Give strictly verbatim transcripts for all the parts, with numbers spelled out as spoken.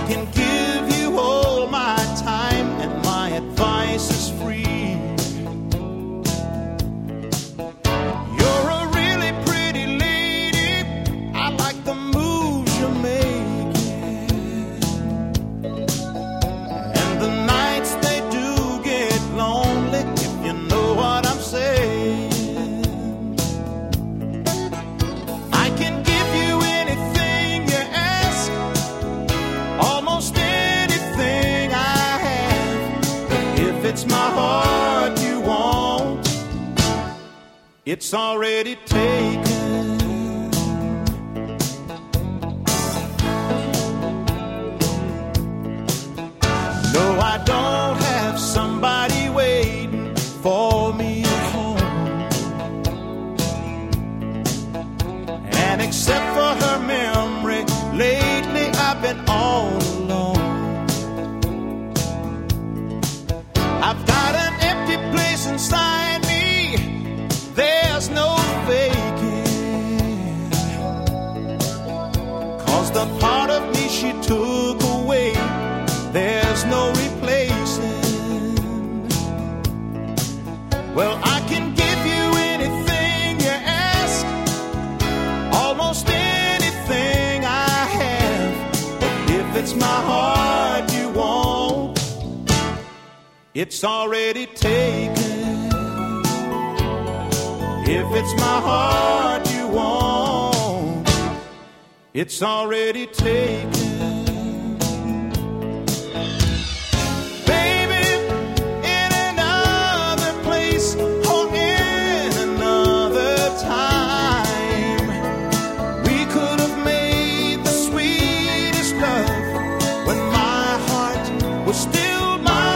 can give you all my time, and my advice is free. You're a really pretty lady. I like the moves you're making, and the nights they do get lonely, if you know what I'm saying. I can give you anything you ask, almost anything I have. But if it's my heart you want, it's already taken. No, I don't have somebody waiting for me at home, and except for her memory, lately I've been all alone. I've got an empty place inside me, there's no faking, 'cause the part of me she took away, there's no replacing. Well, I can give you anything you ask, almost anything I have. But if it's my heart you want, it's already taken. If it's my heart you want, it's already taken. Baby, in another place or in another time, we could have made the sweetest love when my heart was still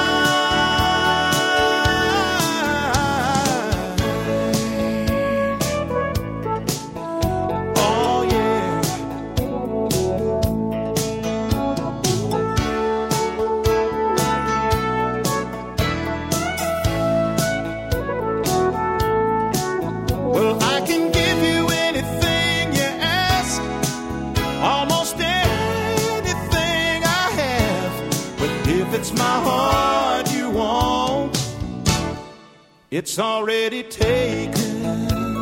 mine. Oh yeah. Well, I can give you anything you ask, almost anything I have. But if it's my heart you want, it's already taken.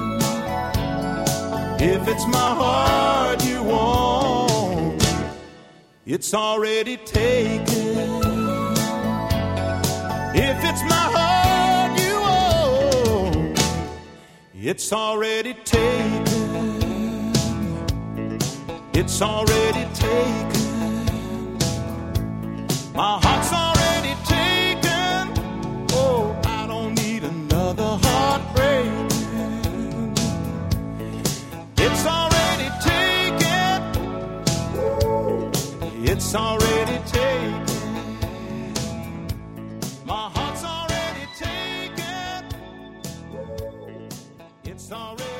If it's my heart you want, it's already taken. If it's my heart you want, it's already taken. It's already taken. My heart's already taken. Oh, I don't need another heartbreak. It's already taken. It's already taken. My heart's already taken. It's already